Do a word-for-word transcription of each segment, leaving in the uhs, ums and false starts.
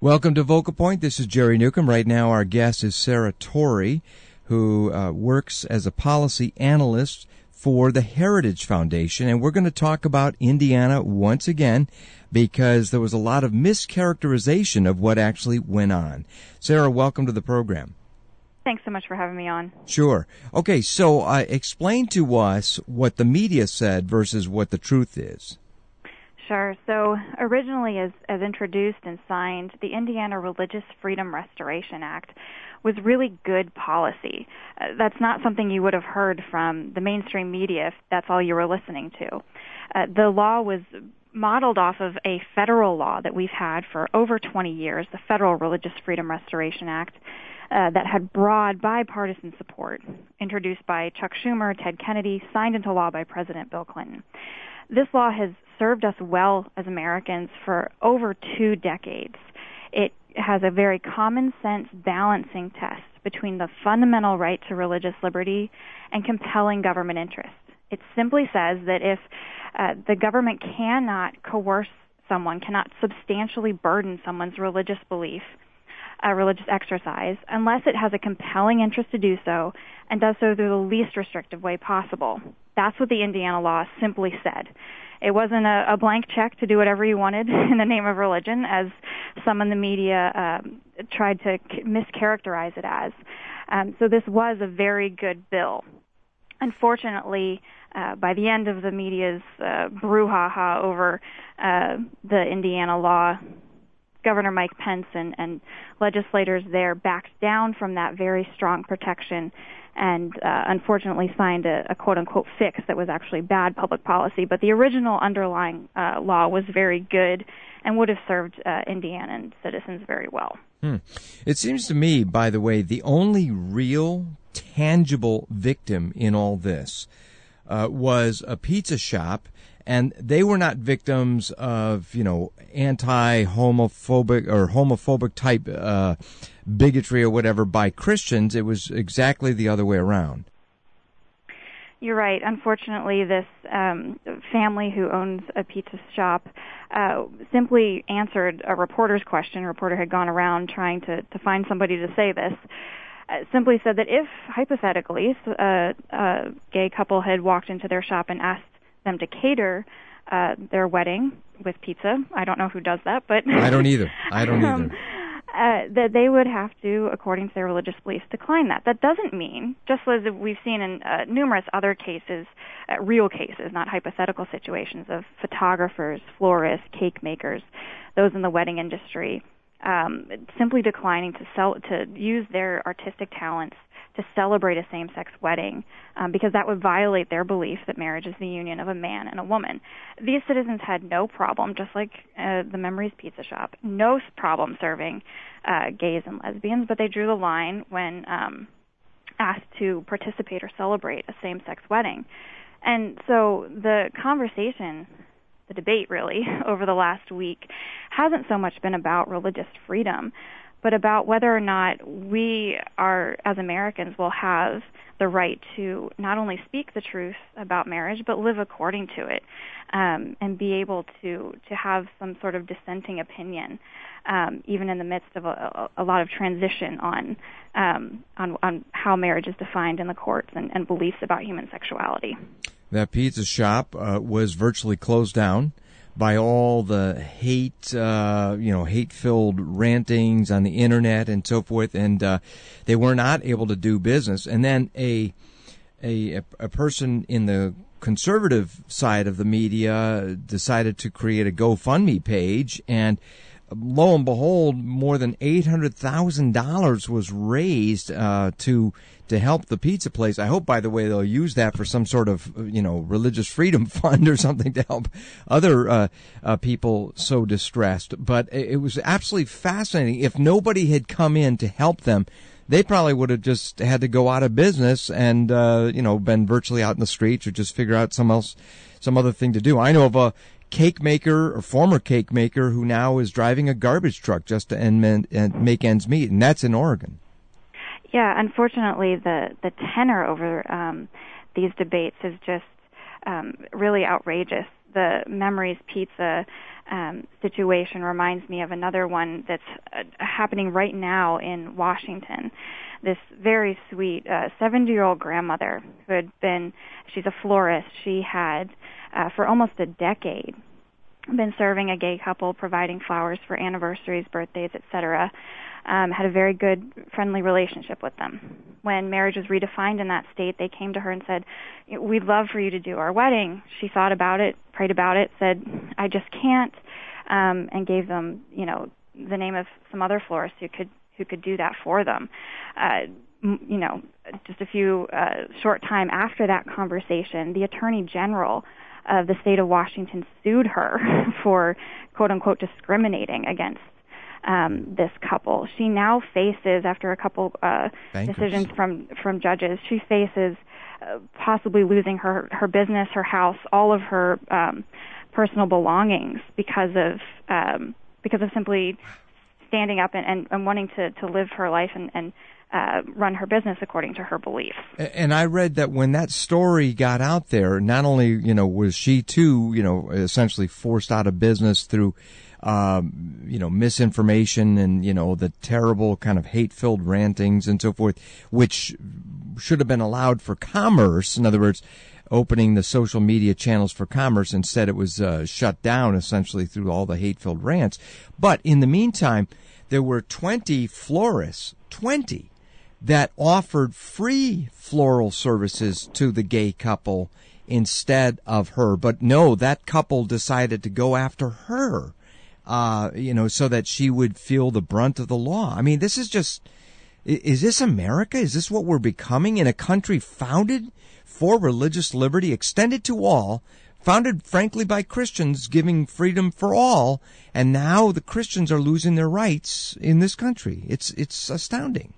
Welcome to Vocal Point. This is Jerry Newcomb. Right now our guest is Sarah Torrey, who uh, works as a policy analyst for the Heritage Foundation. And we're going to talk about Indiana once again because there was a lot of mischaracterization of what actually went on. Sarah, welcome to the program. Thanks so much for having me on. Sure. Okay, so uh, explain to us what the media said versus what the truth is. Sure. So originally, as, as introduced and signed, the Indiana Religious Freedom Restoration Act was really good policy. Uh, that's not something you would have heard from the mainstream media if that's all you were listening to. Uh, the law was modeled off of a federal law that we've had for over twenty years, the Federal Religious Freedom Restoration Act, uh, that had broad bipartisan support, introduced by Chuck Schumer, Ted Kennedy, signed into law by President Bill Clinton. This law has served us well as Americans for over two decades. It has a very common sense balancing test between the fundamental right to religious liberty and compelling government interest. It simply says that if uh, the government cannot coerce someone, cannot substantially burden someone's religious belief, uh, religious exercise, unless it has a compelling interest to do so and does so through the least restrictive way possible. That's what the Indiana law simply said. It wasn't a, a blank check to do whatever you wanted in the name of religion, as some in the media um, tried to mischaracterize it as. Um, so this was a very good bill. Unfortunately, uh, by the end of the media's uh, brouhaha over uh, the Indiana law, Governor Mike Pence and, and legislators there backed down from that very strong protection and uh, unfortunately signed a, a quote-unquote fix that was actually bad public policy. But the original underlying uh, law was very good and would have served uh, Indianan citizens very well. Hmm. It seems to me, by the way, the only real tangible victim in all this uh, was a pizza shop, and they were not victims of, you know, anti-homophobic or homophobic type uh, bigotry or whatever by Christians. It was exactly the other way around. You're right. Unfortunately, this um, family who owns a pizza shop uh, simply answered a reporter's question. A reporter had gone around trying to, to find somebody to say this. Uh, simply said that if, hypothetically, a, a gay couple had walked into their shop and asked them to cater uh, their wedding with pizza, I don't know who does that, but I don't either. I don't either. um, uh, that they would have to, according to their religious beliefs, decline that. That doesn't mean, just as we've seen in uh, numerous other cases, uh, real cases, not hypothetical situations, of photographers, florists, cake makers, those in the wedding industry, um, simply declining to sell to use their artistic talents to celebrate a same-sex wedding, um, because that would violate their belief that marriage is the union of a man and a woman. These citizens had no problem, just like uh, the Memories Pizza Shop, no problem serving uh, gays and lesbians, but they drew the line when um, asked to participate or celebrate a same-sex wedding. And so the conversation, the debate really, over the last week hasn't so much been about religious freedom, but about whether or not we are, as Americans, will have the right to not only speak the truth about marriage, but live according to it, um, and be able to, to have some sort of dissenting opinion, um, even in the midst of a, a lot of transition on, um, on on how marriage is defined in the courts and, and beliefs about human sexuality. That pizza shop uh, was virtually closed down by all the hate, uh, you know, hate-filled rantings on the internet and so forth, and uh, they were not able to do business. And then a, a a person in the conservative side of the media decided to create a GoFundMe page, and lo and behold, more than eight hundred thousand dollars was raised uh, to to help the pizza place. I hope, by the way, they'll use that for some sort of, you know, religious freedom fund or something to help other uh, uh, people so distressed. But it was absolutely fascinating. If nobody had come in to help them, they probably would have just had to go out of business and, uh, you know, been virtually out in the streets or just figure out some else, some other thing to do. I know of a cake maker or former cake maker who now is driving a garbage truck just to end, and make ends meet, and that's in Oregon. Yeah, unfortunately, the, the tenor over um, these debates is just um, really outrageous. the Memories Pizza um, situation reminds me of another one that's uh, happening right now in Washington. This very sweet uh, seventy-year-old grandmother who had been, she's a florist, she had uh, for almost a decade been serving a gay couple, providing flowers for anniversaries, birthdays, et cetera. Um, had a very good, friendly relationship with them. When marriage was redefined in that state, they came to her and said, "We'd love for you to do our wedding." She thought about it, prayed about it, said, "I just can't," um, and gave them, you know, the name of some other florists who could who could do that for them. Uh, you know, just a few uh, short time after that conversation, the Attorney General of the state of Washington sued her for quote unquote discriminating against um, this couple. She now faces, after a couple uh, decisions from from judges, she faces uh, possibly losing her her business, her house, all of her um, personal belongings because of um, because of simply standing up and, and, and wanting to, to live her life and, and uh, run her business according to her beliefs. And I read that when that story got out there, not only, you know, was she too, you know, essentially forced out of business through, um, you know, misinformation and, you know, the terrible kind of hate-filled rantings and so forth, which should have been allowed for commerce. In other words, opening the social media channels for commerce. Instead, it was uh, shut down essentially through all the hate-filled rants. But in the meantime, there were twenty florists, twenty, that offered free floral services to the gay couple instead of her. But no, that couple decided to go after her, uh, you know, so that she would feel the brunt of the law. I mean, this is just, is this America? Is this what we're becoming in a country founded for religious liberty, extended to all, founded, frankly, by Christians, giving freedom for all, and now the Christians are losing their rights in this country? It's it's astounding.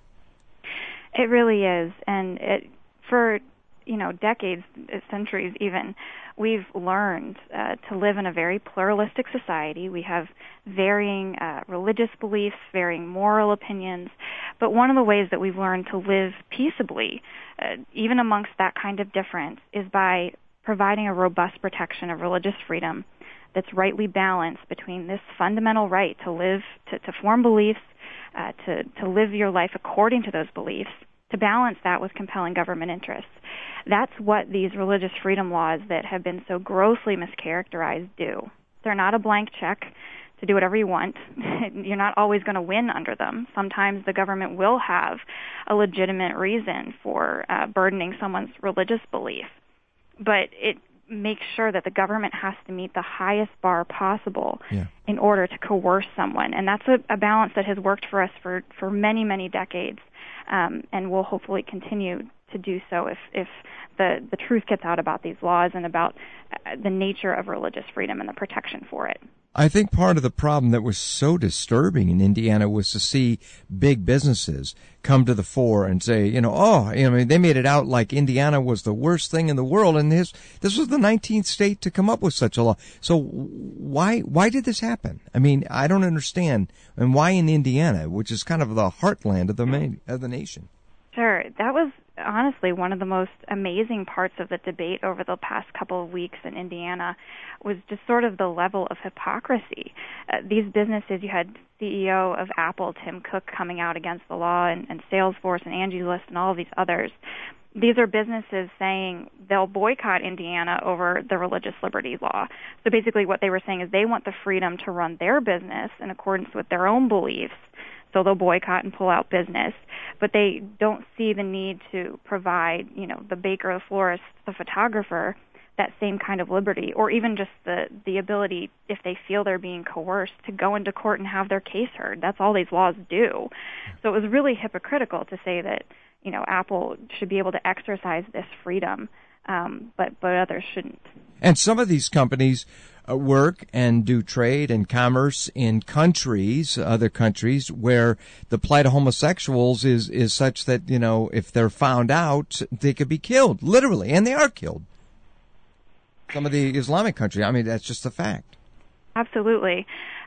It really is, and it, for you know decades, centuries even, we've learned uh, to live in a very pluralistic society. We have varying uh, religious beliefs, varying moral opinions, but one of the ways that we've learned to live peaceably, uh, even amongst that kind of difference, is by providing a robust protection of religious freedom that's rightly balanced between this fundamental right to live, to, to form beliefs, uh, to, to live your life according to those beliefs, to balance that with compelling government interests. That's what these religious freedom laws that have been so grossly mischaracterized do. They're not a blank check to do whatever you want. You're not always going to win under them. Sometimes the government will have a legitimate reason for uh, burdening someone's religious belief. But it makes sure that the government has to meet the highest bar possible yeah. in order to coerce someone. And that's a, a balance that has worked for us for, for many, many decades, um, and will hopefully continue to do so if, if the, the truth gets out about these laws and about uh, the nature of religious freedom and the protection for it. I think part of the problem that was so disturbing in Indiana was to see big businesses come to the fore and say, you know, oh, you know, they made it out like Indiana was the worst thing in the world, and this this was the nineteenth state to come up with such a law. So why why did this happen? I mean, I don't understand, and why in Indiana, which is kind of the heartland of the main, of the nation? Sure, that was honestly one of the most amazing parts of the debate over the past couple of weeks in Indiana was just sort of the level of hypocrisy. Uh, these businesses, you had C E O of Apple, Tim Cook, coming out against the law, and, and Salesforce and Angie's List and all of these others. These are businesses saying they'll boycott Indiana over the religious liberty law. So basically what they were saying is they want the freedom to run their business in accordance with their own beliefs, so they'll boycott and pull out business. But they don't see the need to provide, you know, the baker, the florist, the photographer, that same kind of liberty, or even just the, the ability, if they feel they're being coerced, to go into court and have their case heard. That's all these laws do. So it was really hypocritical to say that, you know, Apple should be able to exercise this freedom, um, but, but others shouldn't. And some of these companies uh, work and do trade and commerce in countries, other countries, where the plight of homosexuals is, is such that, you know, if they're found out, they could be killed, literally, and they are killed. Some of the Islamic countries, I mean, that's just a fact. Absolutely.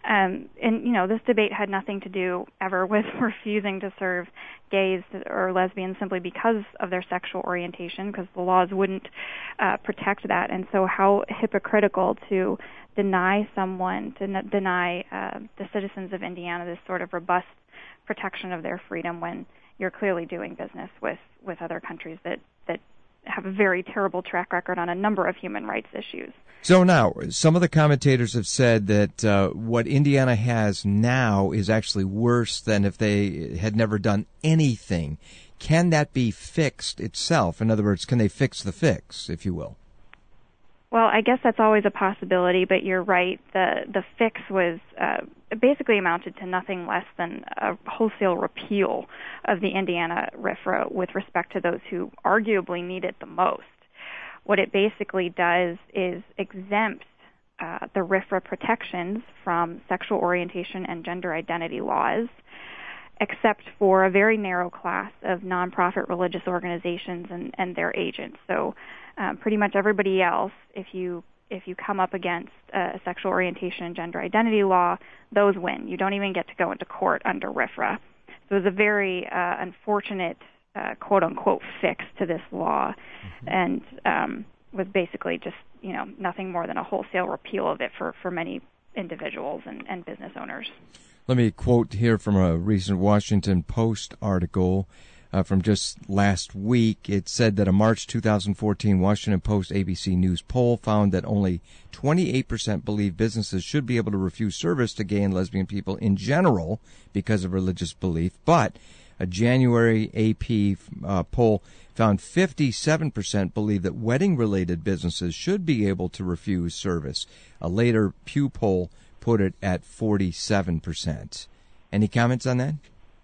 Um, and, you know, this debate had nothing to do ever with refusing to serve gays or lesbians simply because of their sexual orientation, because the laws wouldn't uh, protect that. And so how hypocritical to deny someone, to n- deny uh, the citizens of Indiana this sort of robust protection of their freedom when you're clearly doing business with, with other countries that, that have a very terrible track record on a number of human rights issues. So now, some of the commentators have said that uh, what Indiana has now is actually worse than if they had never done anything. Can that be fixed itself? In other words, can they fix the fix, if you will? Well, I guess that's always a possibility, but you're right. The the fix was uh, basically amounted to nothing less than a wholesale repeal of the Indiana R F R A with respect to those who arguably need it the most. What it basically does is exempt uh, the R F R A protections from sexual orientation and gender identity laws, except for a very narrow class of nonprofit religious organizations and, and their agents. So uh, pretty much everybody else, if you if you come up against a sexual orientation and gender identity law, those win. You don't even get to go into court under R F R A. So it was a very uh, unfortunate Uh, quote-unquote fix to this law, mm-hmm. and um, was basically just, you know, nothing more than a wholesale repeal of it for, for many individuals and, and business owners. Let me quote here from a recent Washington Post article uh, from just last week. It said that a March two thousand fourteen Washington Post A B C News poll found that only twenty-eight percent believe businesses should be able to refuse service to gay and lesbian people in general because of religious belief, but a January A P uh, poll found fifty-seven percent believe that wedding-related businesses should be able to refuse service. A later Pew poll put it at forty-seven percent. Any comments on that?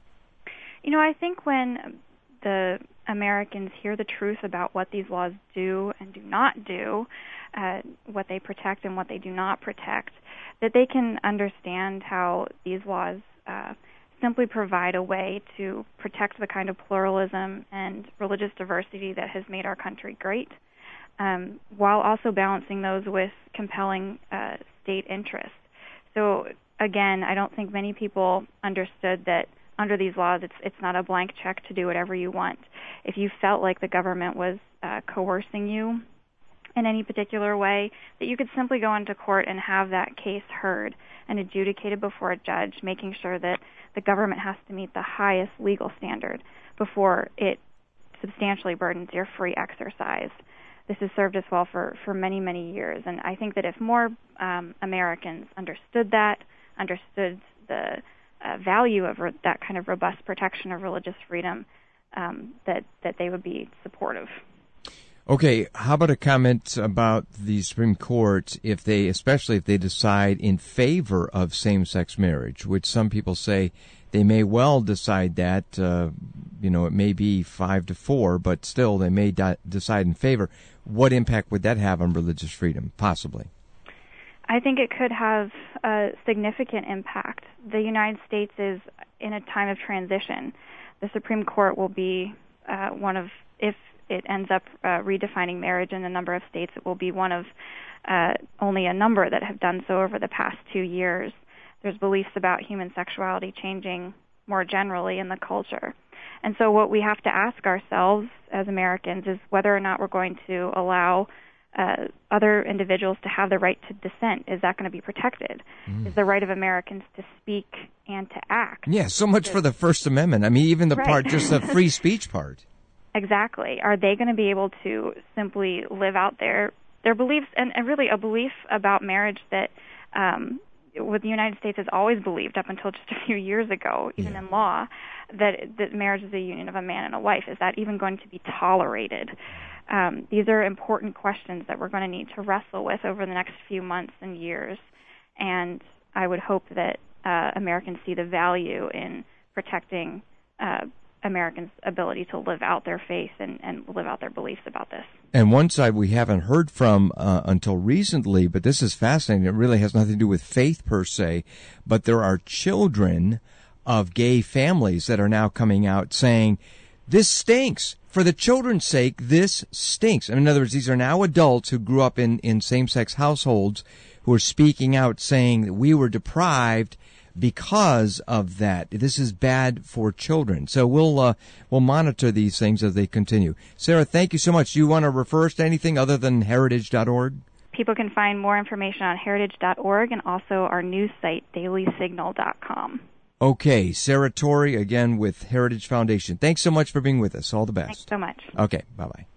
You know, I think when the Americans hear the truth about what these laws do and do not do, uh, what they protect and what they do not protect, that they can understand how these laws uh, simply provide a way to protect the kind of pluralism and religious diversity that has made our country great, um, while also balancing those with compelling uh, state interests. So again, I don't think many people understood that under these laws it's it's not a blank check to do whatever you want. If you felt like the government was uh, coercing you in any particular way, that you could simply go into court and have that case heard and adjudicated before a judge, making sure that the government has to meet the highest legal standard before it substantially burdens your free exercise. This has served us well for, for many, many years, and I think that if more um, Americans understood that, understood the uh, value of re- that kind of robust protection of religious freedom, um, that, that they would be supportive. Okay, how about a comment about the Supreme Court if they, especially if they decide in favor of same-sex marriage, which some people say they may well decide that, uh, you know, it may be five to four, but still they may di- decide in favor. What impact would that have on religious freedom, possibly? I think it could have a significant impact. The United States is in a time of transition. The Supreme Court will be uh, one of, if it ends up uh, redefining marriage in a number of states, it will be one of uh, only a number that have done so over the past two years. There's beliefs about human sexuality changing more generally in the culture. And so what we have to ask ourselves as Americans is whether or not we're going to allow uh, other individuals to have the right to dissent. Is that going to be protected? Mm. Is the right of Americans to speak and to act? Yeah, so much for the First Amendment. I mean, even the right. part, just the free speech part. Exactly. Are they going to be able to simply live out their their beliefs, and, and really a belief about marriage that um, what the United States has always believed up until just a few years ago, even yeah. in law, that that marriage is a union of a man and a wife. Is that even going to be tolerated? Um, these are important questions that we're going to need to wrestle with over the next few months and years, and I would hope that uh, Americans see the value in protecting uh, Americans' ability to live out their faith and, and live out their beliefs about this. And one side we haven't heard from uh, until recently, but this is fascinating. It really has nothing to do with faith per se, but there are children of gay families that are now coming out saying, this stinks. For the children's sake, this stinks. In other words, these are now adults who grew up in, in same-sex households who are speaking out saying that we were deprived because of that. This is bad for children. So we'll uh, we'll monitor these things as they continue. Sarah, thank you so much. Do you want to refer us to anything other than heritage dot org? People can find more information on heritage dot org and also our news site, daily signal dot com. Okay, Sarah Torrey, again with Heritage Foundation. Thanks so much for being with us. All the best. Thanks so much. Okay, bye-bye.